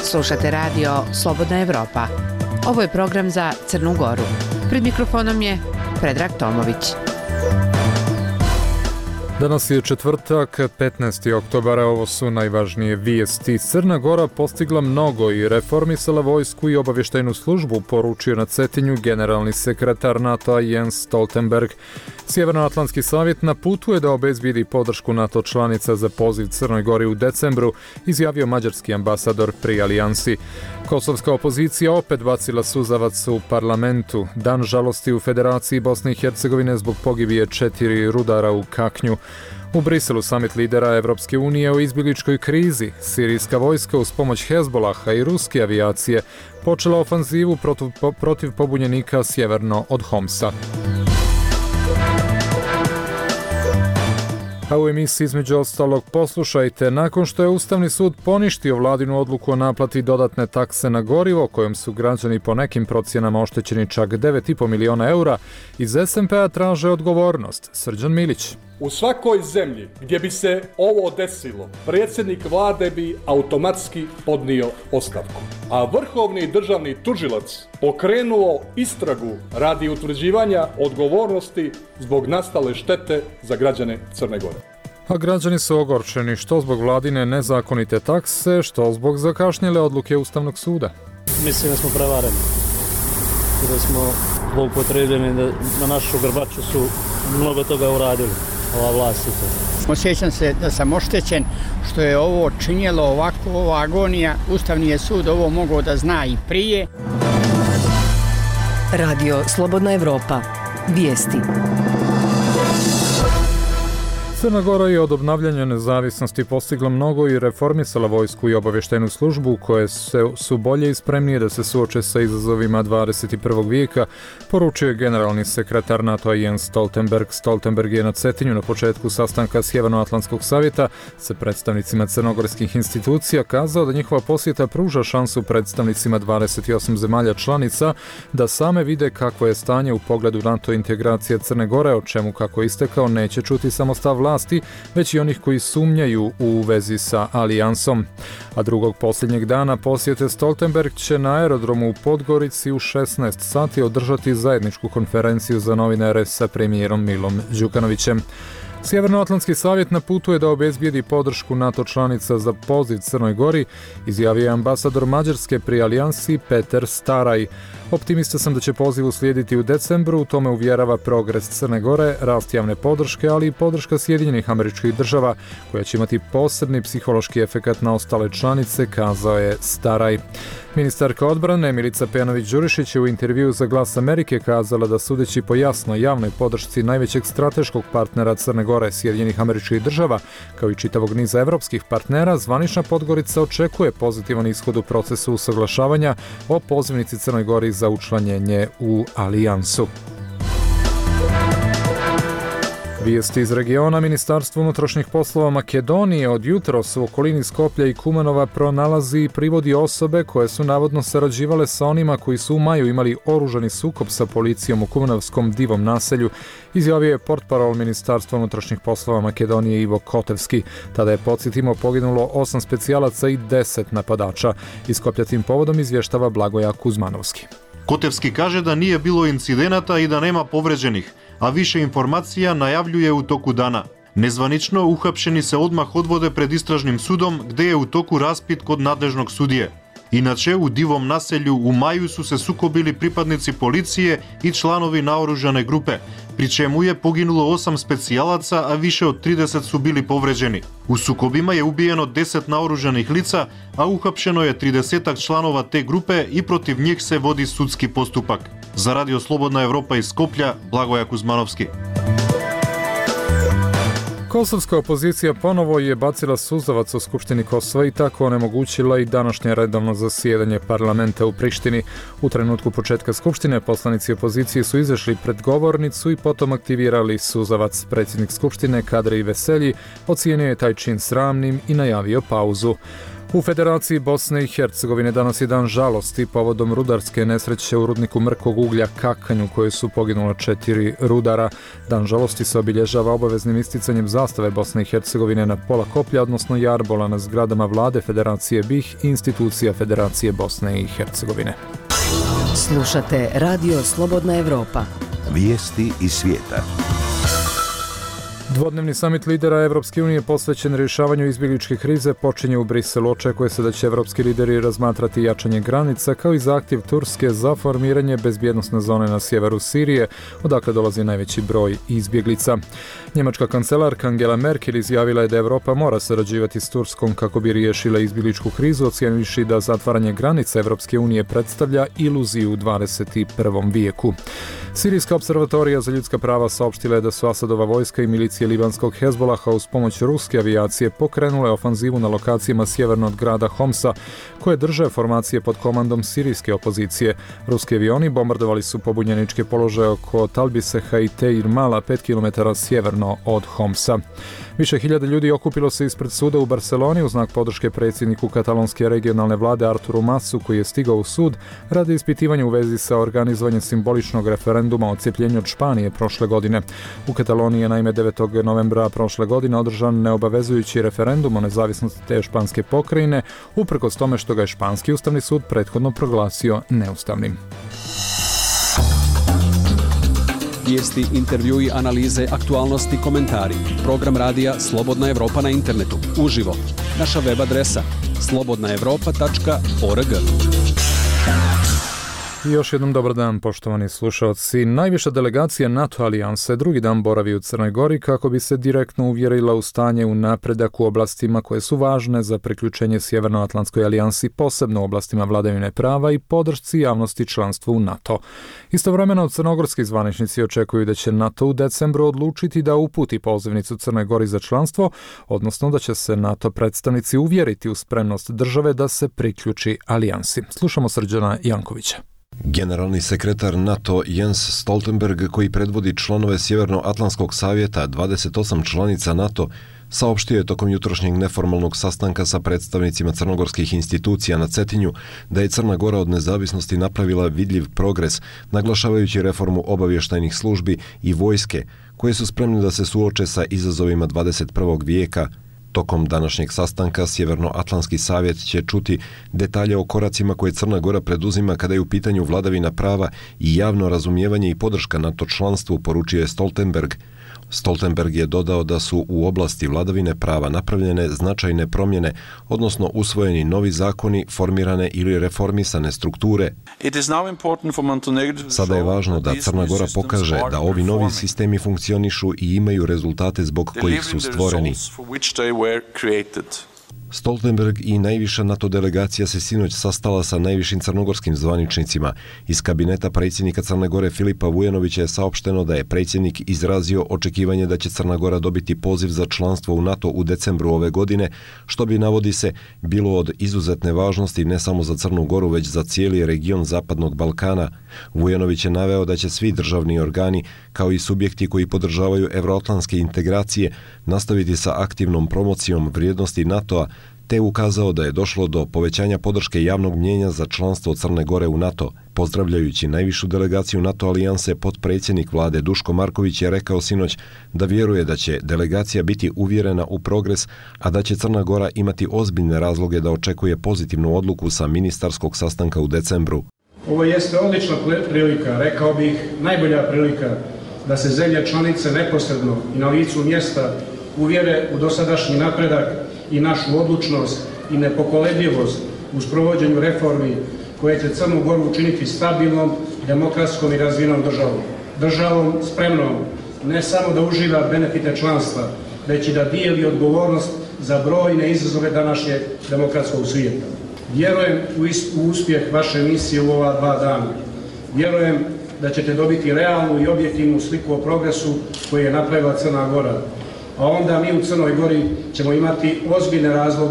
Slušate radio Slobodna Evropa. Ovo je program za Crnu Goru. Pred mikrofonom je Predrag Tomović. Danas je četvrtak, 15. oktobara, ovo su najvažnije vijesti. Crna Gora postigla mnogo i reformisala vojsku i obavještajnu službu, poručio na Cetinju generalni sekretar NATO-a Jens Stoltenberg. Sjevernoatlantski savjet na putu je da obezbijedi podršku NATO članica za poziv Crnoj Gori u decembru, izjavio mađarski ambasador pri alijansi. Kosovska opozicija opet bacila suzavac u parlamentu. Dan žalosti u Federaciji Bosne i Hercegovine zbog pogibije 4 rudara u Kaknju. U Briselu samit lidera Evropske unije o izbjegličkoj krizi. Sirijska vojska uz pomoć Hezbolaha i ruske avijacije počela ofanzivu protiv pobunjenika sjeverno od Homsa. A u emisiji između ostalog poslušajte, nakon što je Ustavni sud poništio vladinu odluku o naplati dodatne takse na gorivo, kojom su građani po nekim procjenama oštećeni čak 9,5 miliona eura, iz SMP-a traže odgovornost. Srđan Milić. U svakoj zemlji gdje bi se ovo desilo, predsjednik vlade bi automatski podnio ostavku, a vrhovni državni tužilac pokrenuo istragu radi utvrđivanja odgovornosti zbog nastale štete za građane Crne Gore. A građani su ogorčeni što zbog vladine nezakonite takse, što zbog zakašnjele odluke Ustavnog suda. Mislim da smo prevareni i da smo zloupotrebljeni, da na našu grbaču su mnogo toga uradili. Ova vlast je to. Osjećam se da sam oštećen što je ovo činjelo ovako, ova agonija. Ustavni je sud ovo mogao da zna i prije. Radio Slobodna Evropa. Vijesti. Crna Gora je od obnavljanja nezavisnosti postigla mnogo i reformisala vojsku i obavještajnu službu, koje su bolje i spremnije da se suoče sa izazovima 21. vijeka, poručio je generalni sekretar NATO-a Jens Stoltenberg. Stoltenberg je na Cetinju na početku sastanka Sjevernoatlantskog savjeta sa predstavnicima crnogorskih institucija kazao da njihova posjeta pruža šansu predstavnicima 28 zemalja članica da same vide kakvo je stanje u pogledu NATO integracije Crne Gore, o čemu, kako istekao, neće čuti samo stav vlasti, već i onih koji sumnjaju u vezi sa alijansom. A drugog posljednjeg dana posjete Stoltenberg će na aerodromu u Podgorici u 16 sati održati zajedničku konferenciju za novinare sa premijerom Milom Đukanovićem. Sjevernoatlantski savjet na putu je da obezbijedi podršku NATO članica za poziv Crnoj Gori, izjavio je ambasador Mađarske pri alijansi Peter Staraj. Optimista sam da će poziv uslijediti u decembru, u tome uvjerava progres Crne Gore, rast javne podrške, ali i podrška Sjedinjenih Američkih Država, koja će imati posebni psihološki efekat na ostale članice, kazao je Staraj. Ministarka odbrane Milica Pejanović-Đurišić je u intervjuu za Glas Amerike kazala da, sudeći po jasnoj javnoj podršci najvećeg strateškog partnera Crne Gore, Sjedinjenih Američkih Država, kao i čitavog niza evropskih partnera, zvanična Podgorica očekuje pozitivan ishod u procesu usaglašavanja o pozivnici Crnoj Gori za učlanjenje u alijansu. Vijesti iz regiona. Ministarstvo unutrašnjih poslova Makedonije od jutros u okolini Skoplja i Kumanova pronalazi i privodi osobe koje su navodno sarađivale sa onima koji su u maju imali oružani sukob sa policijom u Kumanovskom Divom naselju, izjavio je portparol Ministarstva unutrašnjih poslova Makedonije Ivo Kotevski. Tada je, podsjetimo, poginulo 8 specijalaca i 10 napadača. Iz Skoplja tim povodom izvještava Blagoja Kuzmanovski. Kotevski kaže da nije bilo incidenata i da nema povređenih, a više informacija najavljuje u toku dana. Nezvanično uhapšeni se odmah odvode pred istražnim sudom, gde je u toku raspit kod nadležnog sudije. Inače, u Divom naselju u maju su se sukobili pripadnici policije i članovi naoružane grupe, pri čemu je poginulo 8 specijalaca, a više od 30 su bili povređeni. U sukobima je ubijeno 10 naoružanih lica, a uhapšeno je 30 članova te grupe i protiv njih se vodi sudski postupak. Za Radio Slobodna Evropa iz Skoplja, Blagoja Kuzmanovski. Kosovska opozicija ponovo je bacila suzavac u Skupštini Kosova i tako onemogućila i današnje redovno zasjedanje parlamenta u Prištini. U trenutku početka Skupštine poslanici opozicije su izašli pred govornicu i potom aktivirali suzavac. Predsjednik Skupštine Kadri Veselji ocijenio je taj čin sramnim i najavio pauzu. U Federaciji Bosne i Hercegovine danas je dan žalosti povodom rudarske nesreće u rudniku mrkog uglja Kakanj u kojoj su poginula 4 rudara. Dan žalosti se obilježava obaveznim isticanjem zastave Bosne i Hercegovine na pola koplja, odnosno jarbola na zgradama vlade Federacije BiH i institucija Federacije Bosne i Hercegovine. Slušate Radio Slobodna Evropa. Vijesti iz svijeta. Dvodnevni samit lidera Evropske unije posvećen rješavanju izbjegličke krize počinje u Briselu. Očekuje se da će evropski lideri razmatrati jačanje granica kao i zahtjev Turske za formiranje bezbjednosne zone na sjeveru Sirije, odakle dolazi najveći broj izbjeglica. Njemačka kancelarka Angela Merkel izjavila je da Evropa mora sarađivati s Turskom kako bi riješila izbjegličku krizu, ocijenivši da zatvaranje granica Evropske unije predstavlja iluziju u 21. vijeku. Sirijska observatorija za ljudska prava saopštila je da su Asadova vojska i milicije libanskog Hezbolaha uz pomoć ruske avijacije pokrenule ofanzivu na lokacijama sjeverno od grada Homsa, koje drže formacije pod komandom sirijske opozicije. Ruski avioni bombardovali su pobunjeničke položaje oko Talbiseha i Teir Mala, 5 km sjeverno od Homsa. Više hiljada ljudi okupilo se ispred suda u Barceloni u znak podrške predsjedniku katalonske regionalne vlade Arturu Masu, koji je stigao u sud radi ispitivanja u vezi sa organizovanjem simboličnog referenduma o odcijepljenju od Španije prošle godine. U Kataloniji je naime 9. novembra prošle godine održan neobavezujući referendum o nezavisnosti te španske pokrajine, uprkos tome što ga je španski ustavni sud prethodno proglasio neustavnim. Vijesti, intervjui, analize, aktualnosti, komentari. Program radija Slobodna Evropa na internetu. Uživo. Naša web adresa slobodnaevropa.org. I još jednom dobar dan, poštovani slušalci. Najviša delegacija NATO alijanse drugi dan boravi u Crnoj Gori kako bi se direktno uvjerila u stanje u napredak u oblastima koje su važne za priključenje Sjevernoatlantskoj alijansi, posebno u oblastima vladavine prava i podršci javnosti članstvu u NATO. Istovremeno, crnogorski zvaničnici očekuju da će NATO u decembru odlučiti da uputi pozivnicu Crnoj Gori za članstvo, odnosno da će se NATO predstavnici uvjeriti u spremnost države da se priključi alijansi. Slušamo Srđana Jankovića. Generalni sekretar NATO Jens Stoltenberg, koji predvodi članove Sjevernoatlantskog savjeta 28 članica NATO, saopštio je tokom jutrošnjeg neformalnog sastanka sa predstavnicima crnogorskih institucija na Cetinju da je Crna Gora od nezavisnosti napravila vidljiv progres, naglašavajući reformu obavještajnih službi i vojske, koje su spremne da se suoče sa izazovima 21. vijeka. Tokom današnjeg sastanka Sjevernoatlantski savjet će čuti detalje o koracima koje Crna Gora preduzima kada je u pitanju vladavina prava i javno razumijevanje i podrška NATO članstvu, poručio je Stoltenberg. Stoltenberg je dodao da su u oblasti vladavine prava napravljene značajne promjene, odnosno usvojeni novi zakoni, formirane ili reformisane strukture. Sada je važno da Crna Gora pokaže da ovi novi sistemi funkcionišu i imaju rezultate zbog kojih su stvoreni. Stoltenberg i najviša NATO delegacija se sinoć sastala sa najvišim crnogorskim zvaničnicima. Iz kabineta predsjednika Crne Gore Filipa Vujanovića je saopšteno da je predsjednik izrazio očekivanje da će Crna Gora dobiti poziv za članstvo u NATO u decembru ove godine, što bi, navodi se, bilo od izuzetne važnosti ne samo za Crnu Goru, već za cijeli region Zapadnog Balkana. Vujanović je naveo da će svi državni organi, kao i subjekti koji podržavaju evroatlantske integracije, nastaviti sa aktivnom promocijom vrijednosti NATO-a, te ukazao da je došlo do povećanja podrške javnog mnijenja za članstvo Crne Gore u NATO. Pozdravljajući najvišu delegaciju NATO alijanse, potpredsjednik vlade Duško Marković je rekao sinoć da vjeruje da će delegacija biti uvjerena u progres, a da će Crna Gora imati ozbiljne razloge da očekuje pozitivnu odluku sa ministarskog sastanka u decembru. Ovo jeste odlična prilika, rekao bih najbolja prilika, da se zemlje članice neposredno i na licu mjesta uvjere u dosadašnji napredak i našu odlučnost i nepokolebljivost u sprovođenju reformi koje će Crnu Goru učiniti stabilnom, demokratskom i razvijenom državom. Državom spremnom ne samo da uživa benefite članstva, već i da dijeli odgovornost za brojne izazove današnjeg demokratskog svijeta. Vjerujem u uspjeh vaše misije u ova 2 dana. Vjerujem da ćete dobiti realnu i objektivnu sliku o progresu koji je napravila Crna Gora. A onda mi u Crnoj Gori ćemo imati ozbiljne razloge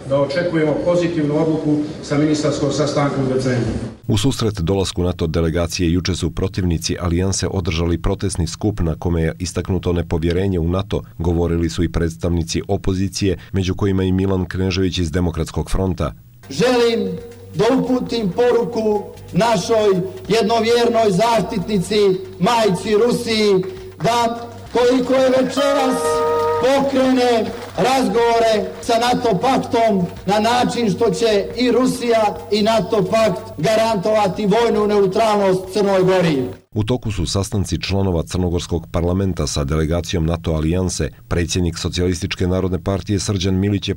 da očekujemo pozitivnu odluku sa ministarskog sastanka u decembru. U susret dolasku NATO delegacije juče su protivnici alijanse održali protestni skup na kome je istaknuto nepovjerenje u NATO, govorili su i predstavnici opozicije, među kojima i Milan Knežević iz Demokratskog fronta. Želim da uputim poruku našoj jednovjernoj zaštitnici, majci Rusiji, da koliko je večeras pokrene razgovore sa NATO paktom na način što će i Rusija i NATO pakt garantovati vojnu neutralnost Crnoj Gori. U toku su sastanci članova Crnogorskog parlamenta sa delegacijom NATO alijanse. Predsjednik Socijalističke narodne partije Srđan Milić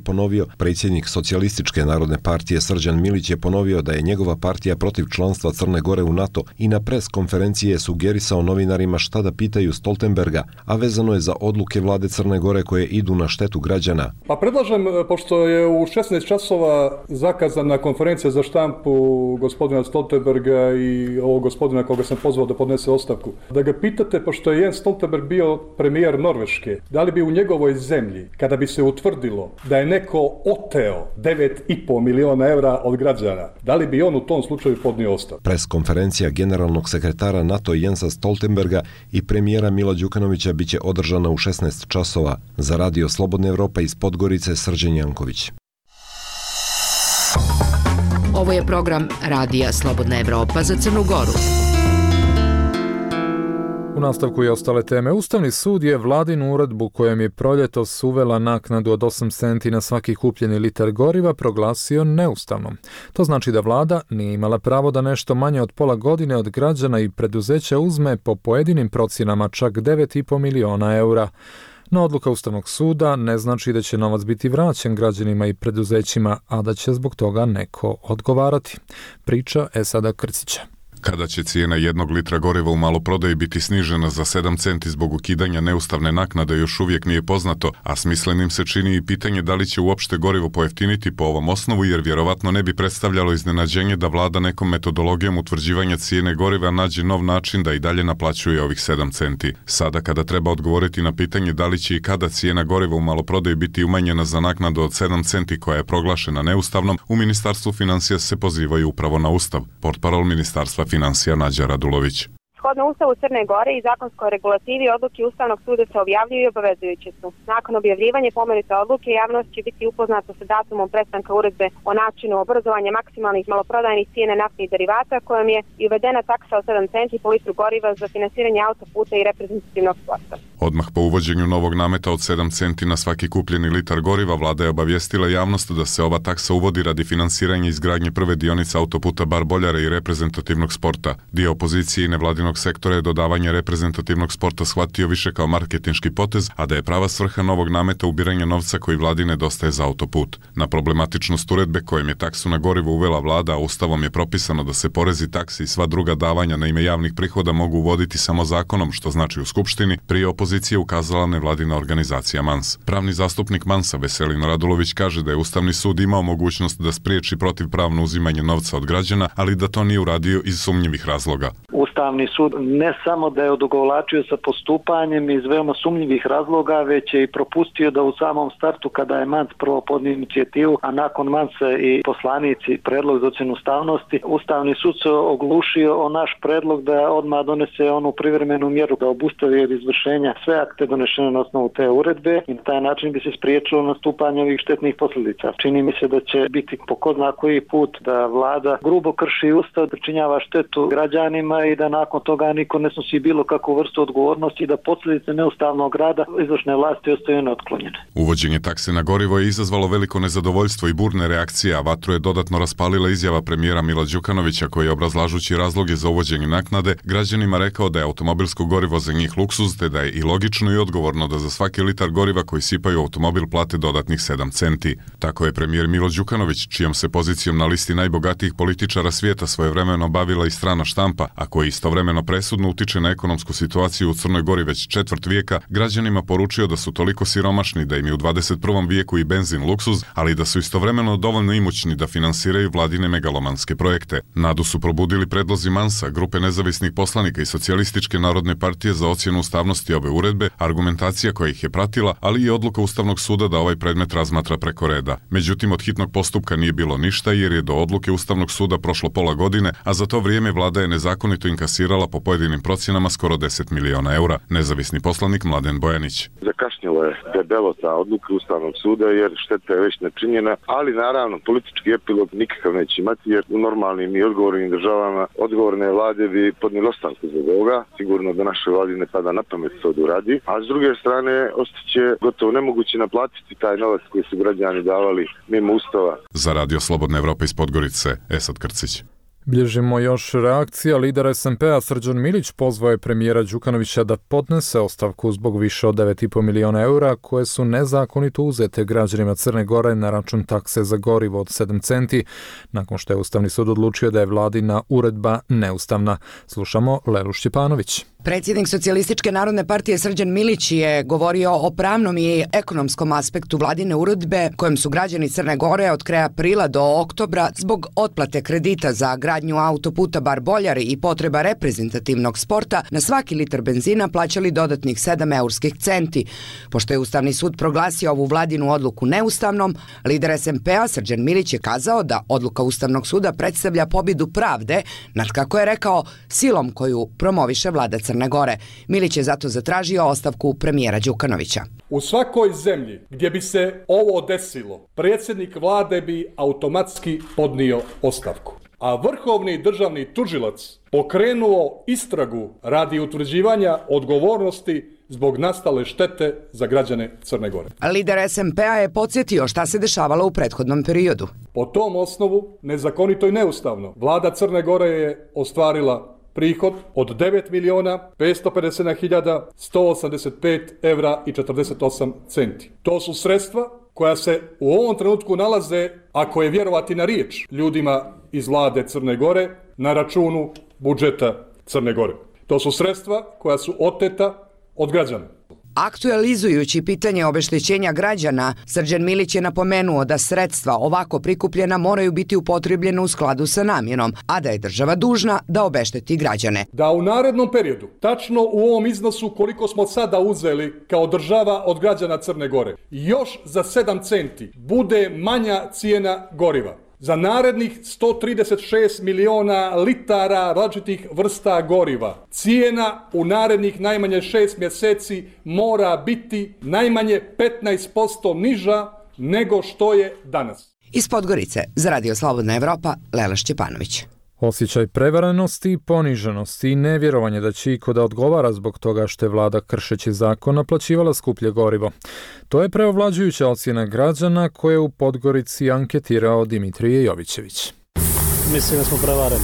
je ponovio da je njegova partija protiv članstva Crne Gore u NATO i na pres konferenciji je sugerisao novinarima šta da pitaju Stoltenberga, a vezano je za odluke vlade Crne Gore koje idu na štetu građana. Pa predlažem, pošto je u 16 časova zakazana konferencija za štampu gospodina Stoltenberga i ovog gospodina koga sam pozvao da podnese ostavku, da ga pitate, pošto je Jens Stoltenberg bio premijer Norveške, da li bi u njegovoj zemlji, kada bi se utvrdilo da je neko oteo 9,5 miliona evra od građana, da li bi on u tom slučaju podnio ostavku? Pres konferencija generalnog sekretara NATO Jensa Stoltenberga i premijera Mila Đukanovića biće održana u 16 časova. Za Radio Slobodna Evropa iz Podgorice, Srđan Janković. Ovo je program Radija Slobodna Evropa za Crnu Goru. U nastavku i ostale teme. Ustavni sud je vladinu uredbu kojom je proljetos uvela naknadu od 8 centi na svaki kupljeni litar goriva proglasio neustavnom. To znači da vlada nije imala pravo da nešto manje od pola godine od građana i preduzeća uzme po pojedinim procjenama čak 9,5 miliona eura. No odluka Ustavnog suda ne znači da će novac biti vraćen građanima i preduzećima, a da će zbog toga neko odgovarati. Priča Esada Krcića. Kada će cijena jednog litra goriva u maloprodaji biti snižena za 7 centi zbog ukidanja neustavne naknade još uvijek nije poznato, a smislenim se čini i pitanje da li će uopšte gorivo pojeftiniti po ovom osnovu, jer vjerovatno ne bi predstavljalo iznenađenje da vlada nekom metodologijom utvrđivanja cijene goriva nađe nov način da i dalje naplaćuje ovih 7 centi. Sada kada treba odgovoriti na pitanje da li će i kada cijena goriva u maloprodaji biti umanjena za naknadu od 7 centi koja je proglašena neustavnom, u Ministarstvu financija se pozivaju upravo na Ustav. Portparol Ministarstva financija Nađa Radulović. Shodno Ustavu Crne Gore i zakonskoj regulativi odluke Ustavnog suda se objavljuju i obavezujuće su. Nakon objavljivanja pomenute odluke, javnost će biti upoznata sa datumom prestanka uredbe o načinu obrazovanja maksimalnih maloprodajnih cijene naftnih derivata, kojom je i uvedena taksa od 7 centi po litru goriva za finansiranje autoputa i reprezentativnog sporta. Odmah po uvođenju novog nameta od 7 centi na svaki kupljeni litar goriva, vlada je obavijestila javnost da se ova taksa uvodi radi finansiranja izgradnje prve dionice autoputa Bar-Boljare i reprezentativnog sporta. Dio opozicije i nevladinog sektora je dodavanje reprezentativnog sporta shvatio više kao marketinški potez, a da je prava svrha novog nameta ubiranje novca koji vladi nedostaje za autoput. Na problematičnost uredbe kojom je taksu na gorivo uvela vlada, a Ustavom je propisano da se porezi, taksi i sva druga davanja na ime javnih prihoda mogu uvoditi samo zakonom, što znači u Skupštini, prije opozicije ukazala nevladina organizacija MANS. Pravni zastupnik MANS-a Veselin Radulović kaže da je Ustavni sud imao mogućnost da spriječi protivpravno uzimanje novca od građana, ali da to nije uradio iz sumnjivih razloga. Ustavni sud ne samo da je odugovlačio sa postupanjem iz veoma sumnjivih razloga, već je i propustio da u samom startu, kada je MANS prvo podnio inicijativu, a nakon MANS-a i poslanici predlog za ocjenu ustavnosti, Ustavni sud se oglušio o naš predlog da odmah donese onu privremenu mjeru da obustavi od izvršenja sve akte donešene na osnovu te uredbe i na taj način bi se spriječilo nastupanje ovih štetnih posljedica. Čini mi se da će biti po ko zna koji put da vlada grubo krši Ustav, pričinjava štetu građanima i da nakon toga niko ne snosi bilo kakvu vrstu odgovornosti i da posljedice neustavnog rada izvršne vlasti ostaju neotklonjene. Uvođenje takse na gorivo je izazvalo veliko nezadovoljstvo i burne reakcije, a vatru je dodatno raspalila izjava premijera Mila Đukanovića koji je obrazlažući razloge za uvođenje naknade građanima rekao da je automobilsko gorivo za njih luksuz, te da je i logično i odgovorno da za svaki litar goriva koji sipaju automobil plate dodatnih 7 centi. Tako je premijer Milo Đukanović, čijom se pozicijom na listi najbogatijih političara svijeta svojevremeno bavila i strana štampa, a koji istovremeno relativno presudno utiče na ekonomsku situaciju u Crnoj Gori već četvrt vijeka, građanima poručio da su toliko siromašni da im je u 21. vijeku i benzin luksuz, ali da su istovremeno dovoljno imućni da finansiraju vladine megalomanske projekte. Nadu su probudili predlozi Mansa, grupe nezavisnih poslanika i Socijalističke narodne partije za ocjenu ustavnosti ove uredbe, argumentacija koja ih je pratila, ali i odluka Ustavnog suda da ovaj predmet razmatra preko reda. Međutim, od hitnog postupka nije bilo ništa jer je do odluke Ustavnog suda prošlo pola godine, a za to vrijeme vlada je nezakonito inkasirala po pojedinim procjenama skoro 10 miliona eura. Nezavisni poslanik Mladen Bojanić. Zakašnjelo je debelo ta odluka Ustavnog suda jer šteta je već načinjena, ali naravno politički epilog nikakav neće imati jer u normalnim i odgovornim državama odgovorne vlade bi podnijeli ostavku zbog ovoga. Sigurno da našoj vladi ne pada na pamet to da uradi, a s druge strane ostaće gotovo nemoguće naplatiti taj novac koji su građani davali mimo Ustava. Za Radio Slobodna Evropa iz Podgorice, Esad Krcić. Bilježimo još reakcija. Lider SMP-a Srđan Milić pozvao je premijera Đukanovića da podnese ostavku zbog više od 9,5 miliona eura koje su nezakonito uzete građanima Crne Gore na račun takse za gorivo od 7 centi, nakon što je Ustavni sud odlučio da je vladina uredba neustavna. Slušamo Lelu Šćepanović. Predsjednik Socijalističke narodne partije Srđan Milić je govorio o pravnom i ekonomskom aspektu vladine uredbe kojem su građani Crne Gore od kraja aprila do oktobra zbog otplate kredita za gradnju autoputa Bar-Boljari i potreba reprezentativnog sporta na svaki litar benzina plaćali dodatnih 7 eurskih centi. Pošto je Ustavni sud proglasio ovu vladinu odluku neustavnom, lider SMP-a Srđan Milić je kazao da odluka Ustavnog suda predstavlja pobjedu pravde nad, kako je rekao, silom koju promoviše vlada Crne Gore. Milić je zato zatražio ostavku premijera Đukanovića. U svakoj zemlji gdje bi se ovo desilo, predsjednik vlade bi automatski podnio ostavku. A vrhovni državni tužilac pokrenuo istragu radi utvrđivanja odgovornosti zbog nastale štete za građane Crne Gore. Lider SMP-a je podsjetio šta se dešavalo u prethodnom periodu. Po tom osnovu, nezakonito i neustavno, vlada Crne Gore je ostvarila prihod od 9.557.185 evra i 48 centi. To su sredstva koja se u ovom trenutku nalaze, ako je vjerovati na riječ ljudima iz vlade Crne Gore, na računu budžeta Crne Gore. To su sredstva koja su oteta od građana. Aktualizujući pitanje obeštećenja građana, Srđan Milić je napomenuo da sredstva ovako prikupljena moraju biti upotrebljena u skladu sa namjenom, a da je država dužna da obešteti građane. Da u narednom periodu, tačno u ovom iznosu koliko smo sada uzeli kao država od građana Crne Gore, još za 7 centi bude manja cijena goriva. Za narednih 136 miliona litara različitih vrsta goriva. Cijena u narednih najmanje 6 mjeseci mora biti najmanje 15% niža nego što je danas. Iz Podgorice za Radio Slobodna Evropa, Lela Šćepanović. Osjećaj prevarenosti, poniženosti i nevjerovanje da će iko da odgovara zbog toga što je vlada kršeći zakon naplaćivala skuplje gorivo. To je preovlađujuća ocjena građana koje je u Podgorici anketirao Dimitrije Jovićević. Mislim da smo prevareni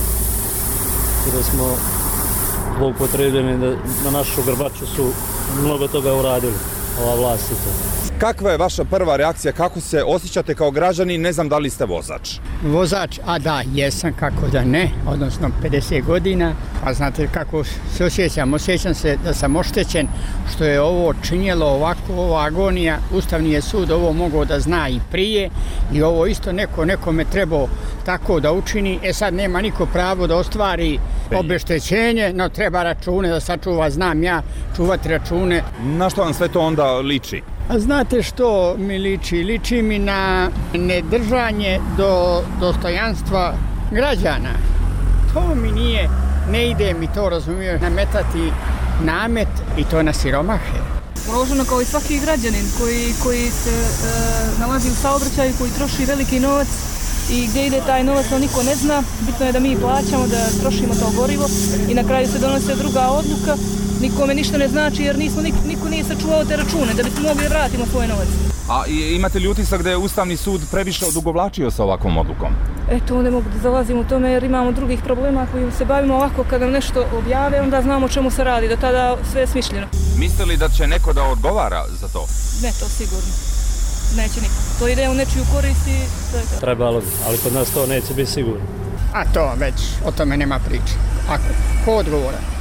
i da smo zloupotrebljeni, da na našu grbaču su mnogo toga uradili, ova vlast i to. Kakva je vaša prva reakcija, kako se osjećate kao građani, ne znam da li ste vozač? Vozač, a da, jesam, kako da ne, odnosno 50 godina, a znate kako se osjećam se da sam oštećen, što je ovo činjelo ovako, ova agonija, Ustavni je sud ovo mogao da zna i prije i ovo isto nekome trebao tako da učini, sad nema niko pravo da ostvari obeštećenje, no treba račune da sačuva, znam ja čuvati račune. Na što vam sve to onda liči? A znate što mi liči? Liči mi na nedržanje do dostojanstva građana. To mi ne ide mi to, razumije, nametati namet i to na siromahe. Uloženo kao i svaki građanin koji se nalazi u saobraćaju, koji troši veliki novac i gdje ide taj novac, to niko ne zna. Bitno je da mi plaćamo, da trošimo to gorivo i na kraju se donose druga odluka. Nikome ništa ne znači jer niko nije sačuvao te račune da bismo mogli vratiti svoj novac. A imate li utisak da je Ustavni sud previše odugovlačio sa ovakvom odlukom? Eto, ne mogu da zalazim u tome jer imamo drugih problema kojim se bavimo ovako kad nam nešto objave, onda znamo o čemu se radi, da tada sve je smišljeno. Mislite li da će neko da odgovara za to? Ne, to sigurno. Neće niko. To ide u nečiju korist i to je to. Trebalo bi, ali kod nas to neće biti sigurno. A to već, o tome nema priče. Ako, ko odgovora?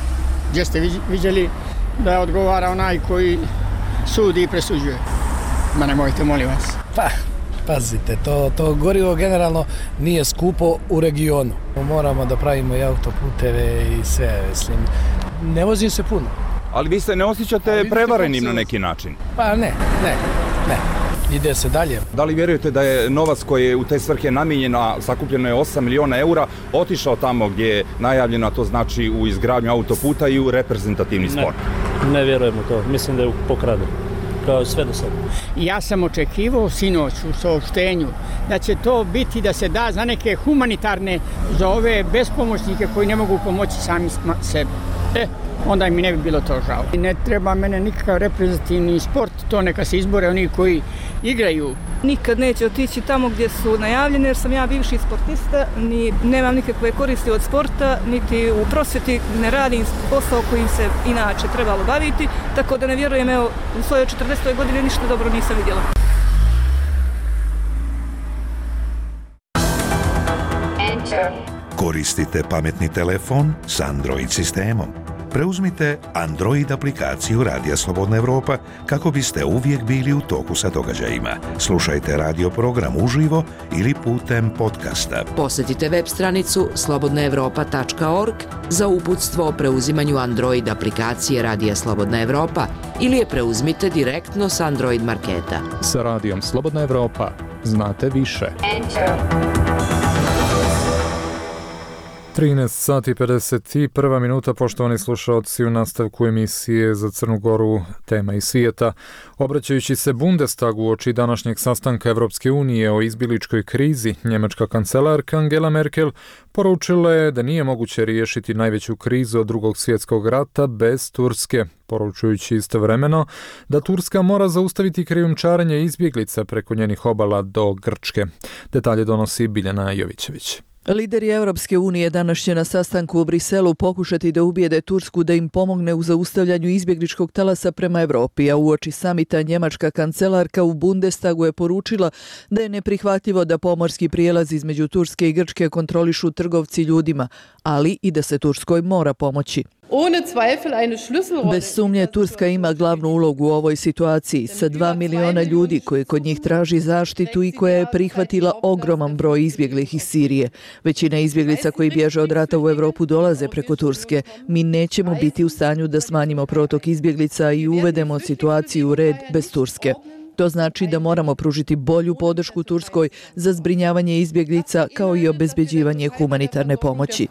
Gdje ste vidjeli da odgovara onaj koji sudi i presuđuje? Ma nemojte, molim vas. Pa, pazite, to gorivo generalno nije skupo u regionu. Moramo da pravimo i autoputeve i sve, mislim. Ne vozim se puno. Ali vi se ne osjećate prevarenim na neki način? Pa ne. Ide se dalje. Da li vjerujete da je novac koji je u te svrhe namijenjen, a sakupljeno je 8 miliona eura, otišao tamo gdje je najavljeno, a to znači u izgradnju autoputa i u reprezentativni sport? Ne vjerujem u to. Mislim da je pokraden. Kao sve do sada. Ja sam očekivao sinoć u saopštenju da će to biti da se da za neke humanitarne, za ove bespomoćnike koji ne mogu pomoći sami sebi. Onda mi ne bi bilo to žao. Ne treba mene nikakav reprezentativni sport, to neka se izbore oni koji igraju. Nikad neće otići tamo gdje su najavljene jer sam ja bivši sportista, nemam nikakve koristi od sporta, niti u prosvjeti ne radim posao kojim se inače trebalo baviti, tako da ne vjerujem, evo, u svojoj 40. godini ništa dobro nisam vidjela. Koristite pametni telefon s Android sistemom. Preuzmite Android aplikaciju Radija Slobodna Evropa kako biste uvijek bili u toku sa događajima. Slušajte radio program uživo ili putem podcasta. Posjetite web stranicu slobodnaevropa.org za uputstvo o preuzimanju Android aplikacije Radija Slobodna Evropa ili je preuzmite direktno s Android marketa. Sa Radijom Slobodna Evropa znate više. 13 sati i 51 minuta, poštovani slušalci, u nastavku emisije za Crnu Goru tema iz svijeta. Obraćajući se Bundestagu uoči današnjeg sastanka Evropske unije o izbjegličkoj krizi, njemačka kancelarka Angela Merkel poručila je da nije moguće riješiti najveću krizu od Drugog svjetskog rata bez Turske, poručujući istovremeno da Turska mora zaustaviti krijumčarenje izbjeglica preko njenih obala do Grčke. Detalje donosi Biljana Jovićević. Lideri Europske unije danas će na sastanku u Briselu pokušati da ubijede Tursku da im pomogne u zaustavljanju izbjegličkog talasa prema Europi, a uoči samita njemačka kancelarka u Bundestagu je poručila da je neprihvatljivo da pomorski prijelaz između Turske i Grčke kontrolišu trgovci ljudima, ali i da se Turskoj mora pomoći. Bez sumnje Turska ima glavnu ulogu u ovoj situaciji sa 2 miliona ljudi koji kod njih traži zaštitu i koja je prihvatila ogroman broj izbjeglih iz Sirije. Većina izbjeglica koji bježe od rata u Europu dolaze preko Turske. Mi nećemo biti u stanju da smanjimo protok izbjeglica i uvedemo situaciju u red bez Turske. To znači da moramo pružiti bolju podršku Turskoj za zbrinjavanje izbjeglica kao i obezbeđivanje humanitarne pomoći.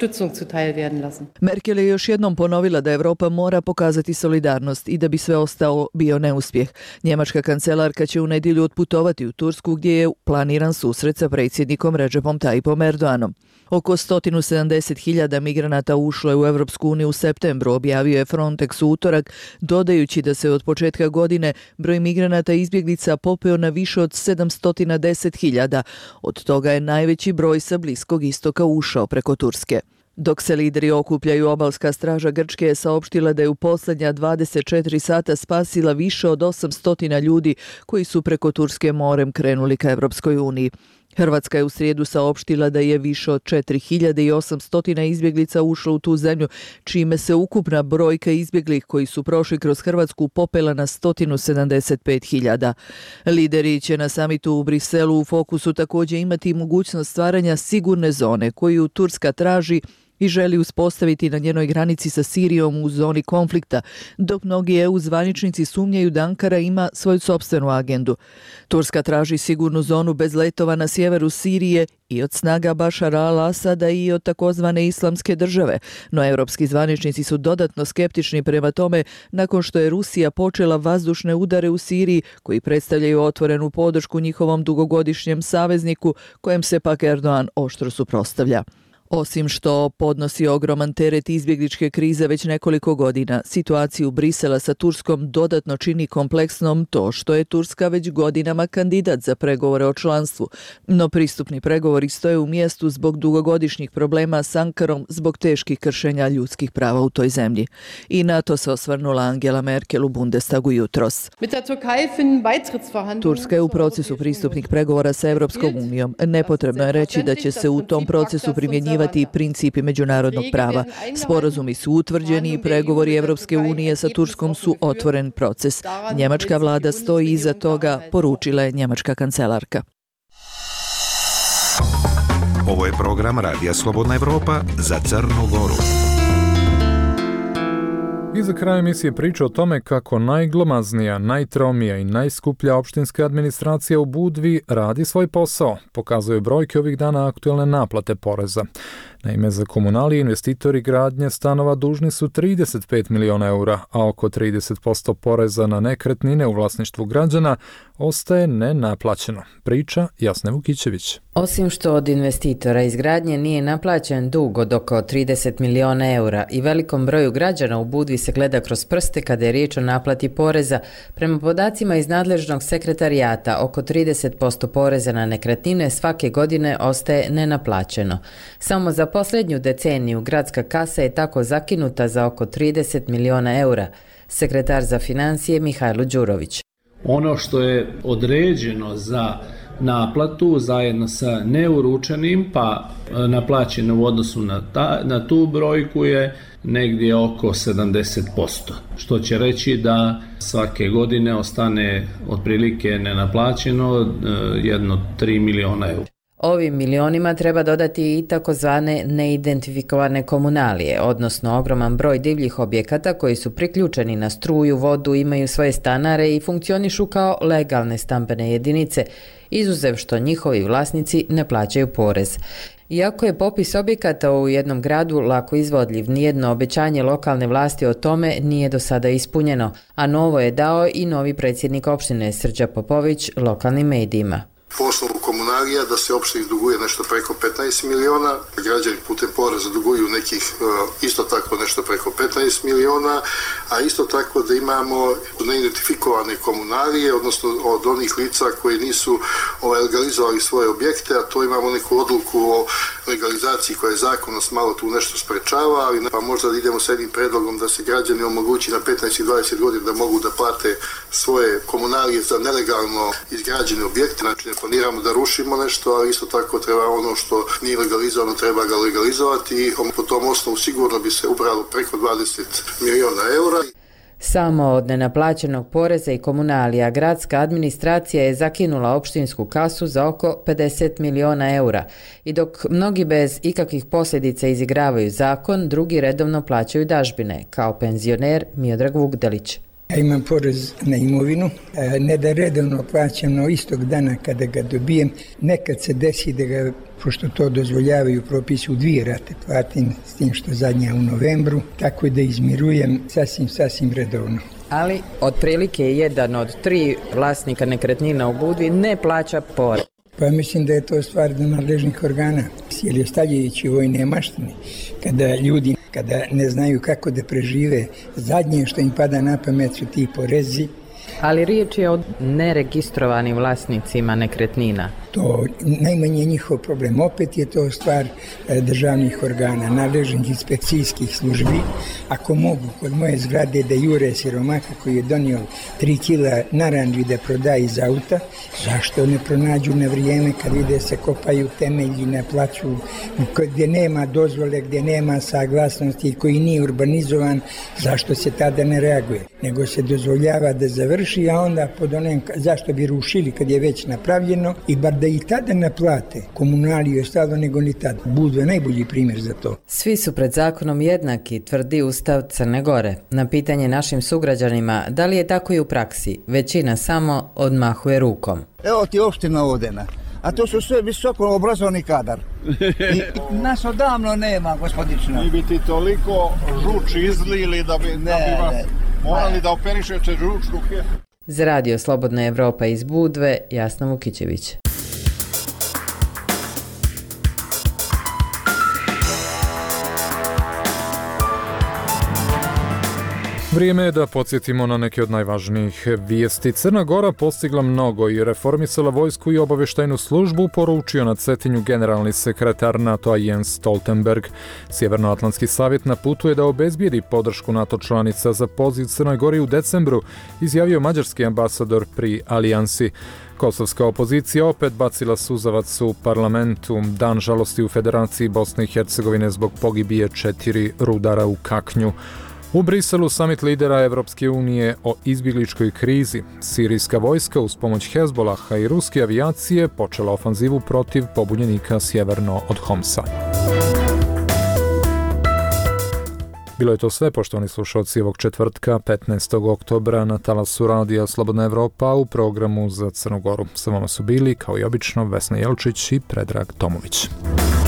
Merkel je još jednom ponovila da Evropa mora pokazati solidarnost i da bi sve ostalo bio neuspjeh. Njemačka kancelarka će u nedjelju otputovati u Tursku gdje je planiran susret sa predsjednikom Recepom Tayyipom Erdoganom. Oko 170.000 migranata ušlo je u Evropsku uniju u septembru, objavio je Frontex u utorak, dodajući da se od početka godine broj migranata i izbjeglica popeo na više od 710.000. Od toga je najveći broj sa Bliskog istoka ušao preko Turske. Dok se lideri okupljaju, obalska straža Grčke je saopštila da je u posljednja 24 sata spasila više od 800 ljudi koji su preko Turske morem krenuli ka Evropskoj uniji. Hrvatska je u srijedu saopštila da je više od 4.800 izbjeglica ušlo u tu zemlju, čime se ukupna brojka izbjeglih koji su prošli kroz Hrvatsku popela na 175.000. Lideri će na samitu u Briselu u fokusu također imati mogućnost stvaranja sigurne zone koju Turska traži i želi uspostaviti na njenoj granici sa Sirijom u zoni konflikta, dok mnogi EU zvaničnici sumnjaju da Ankara ima svoju sopstvenu agendu. Turska traži sigurnu zonu bez letova na sjeveru Sirije i od snaga Bašara al-Asada i od takozvane islamske države, no europski zvaničnici su dodatno skeptični prema tome nakon što je Rusija počela vazdušne udare u Siriji koji predstavljaju otvorenu podršku njihovom dugogodišnjem savezniku kojem se pak Erdogan oštro suprotstavlja. Osim što podnosi ogroman teret izbjegličke krize već nekoliko godina, situaciju Brisela sa Turskom dodatno čini kompleksnom to što je Turska već godinama kandidat za pregovore o članstvu, no pristupni pregovori stoje u mjestu zbog dugogodišnjih problema s Ankarom zbog teških kršenja ljudskih prava u toj zemlji. I na to se osvrnula Angela Merkel u Bundestagu jutros. Turska je u procesu pristupnih pregovora sa Europskom unijom. Nepotrebno je reći da će se u tom procesu primjenjivati primjenjivati principi međunarodnog prava. Sporazumi su utvrđeni i pregovori Evropske unije sa Turskom su otvoren proces. Njemačka vlada stoji iza toga, poručila je njemačka kancelarka. Ovo je program Radija Slobodna Evropa za Crnu Goru. I za kraj emisije priča o tome kako najglomaznija, najtromija i najskuplja opštinska administracija u Budvi radi svoj posao, pokazuju brojke ovih dana aktuelne naplate poreza. Naime, za komunalije investitori gradnje stanova dužni su 35 miliona eura, a oko 30% poreza na nekretnine u vlasništvu građana ostaje nenaplaćeno. Priča Jasne Vukićević. Osim što od investitora izgradnje nije naplaćen dug od oko 30 miliona eura i velikom broju građana u Budvi se gleda kroz prste kada je riječ o naplati poreza, prema podacima iz nadležnog sekretarijata oko 30% poreza na nekretnine svake godine ostaje nenaplaćeno. Samo za posljednju deceniju gradska kasa je tako zakinuta za oko 30 miliona eura. Sekretar za financije Mihajlo Đurović. Ono što je određeno za naplatu zajedno sa neuručenim pa naplaćeno u odnosu na tu brojku je negdje oko 70%, što će reći da svake godine ostane otprilike nenaplaćeno jedno 3 miliona eura. Ovim milionima treba dodati i takozvane neidentifikovane komunalije, odnosno ogroman broj divljih objekata koji su priključeni na struju, vodu, imaju svoje stanare i funkcionišu kao legalne stambene jedinice, izuzev što njihovi vlasnici ne plaćaju porez. Iako je popis objekata u jednom gradu lako izvodljiv, nijedno obećanje lokalne vlasti o tome nije do sada ispunjeno, a novo je dao i novi predsjednik opštine Srđa Popović lokalnim medijima. Po osnovu komunalija da se opštini duguje nešto preko 15 miliona, građani putem poreza duguju nekih isto tako nešto preko 15 miliona, a isto tako da imamo neidentifikovane komunalije, odnosno od onih lica koji nisu legalizovali svoje objekte, a to imamo neku odluku o legalizaciji koja je zakon nas malo tu nešto sprečava, ali pa možda da idemo sa jednim predlogom da se građani omogući na 15 i 20 godina da mogu da plate svoje komunalije za nelegalno izgrađene objekte, znači ne planiramo da rušimo nešto, ali isto tako treba ono što nije legalizovano, treba ga legalizovati i po tom osnovu sigurno bi se ubralo preko 20 miliona eura. Samo od nenaplaćenog poreza i komunalija gradska administracija je zakinula opštinsku kasu za oko 50 miliona eura i dok mnogi bez ikakvih posljedica izigravaju zakon, drugi redovno plaćaju dažbine, kao penzioner Miodrag Vukdelić. Ja imam porez na imovinu, ne da redovno plaćam, no istog dana kada ga dobijem, nekad se desi da ga, pošto to dozvoljavaju propisi, u 2 rate platim, s tim što zadnja u novembru, tako da izmirujem sasvim redovno. Ali otprilike jedan od 3 vlasnika nekretnina u Budvi ne plaća porez. Pa mislim da je to stvar do nadležnih organa, jer je stavljajući u ovoj nemaštini, kada ne znaju kako da prežive, zadnje što im pada na pamet su ti porezi. Ali riječ je o neregistrovanim vlasnicima nekretnina. To najmanje njihov problem. Opet je to stvar državnih organa, nadležnih inspekcijskih službi. Ako mogu kod moje zgrade da jure siromaka koji je donio 3 kila naranđi da prodaje iz auta, zašto ne pronađu na vrijeme kad vide se kopaju temelji na plaću, gdje nema dozvole, gdje nema saglasnosti, koji nije urbanizovan, zašto se tada ne reaguje? Nego se dozvoljava da završi, a onda pod onem zašto bi rušili kad je već napravljeno i bar da i tada naplate komunaliju je stalo nego ni tada. Budva je najbolji primjer za to. Svi su pred zakonom jednaki, tvrdi Ustav Crne Gore. Na pitanje našim sugrađanima da li je tako i u praksi, većina samo odmahuje rukom. Evo ti opština Odena, a to su sve visoko obrazovani kadar. I nas odavno nema, gospodična. Mi bi ti toliko žuč izlili da bi vas morali da operišete žuč ruke. Za Radio Slobodna Evropa iz Budve, Jasna Vukićević. Vrijeme je da podsjetimo na neke od najvažnijih vijesti. Crna Gora postigla mnogo i reformisala vojsku i obavještajnu službu, poručio na Cetinju generalni sekretar NATO-a Jens Stoltenberg. Sjevernoatlantski savjet na putu je da obezbijedi podršku NATO članica za poziv Crnoj Gori u decembru, izjavio mađarski ambasador pri alijansi. Kosovska opozicija opet bacila suzavac u parlamentu. Dan žalosti u Federaciji Bosne i Hercegovine zbog pogibije 4 rudara u Kaknju. U Briselu samit lidera Evropske unije o izbjegličkoj krizi. Sirijska vojska uz pomoć Hezbolaha i ruske avijacije počela ofanzivu protiv pobunjenika sjeverno od Homsa. Bilo je to sve, poštovani slušalci, ovog četvrtka, 15. oktobra na talasu Radija Slobodna Evropa u programu za Crnu Goru. Sa vama su bili, kao i obično, Vesna Jelčić i Predrag Tomović.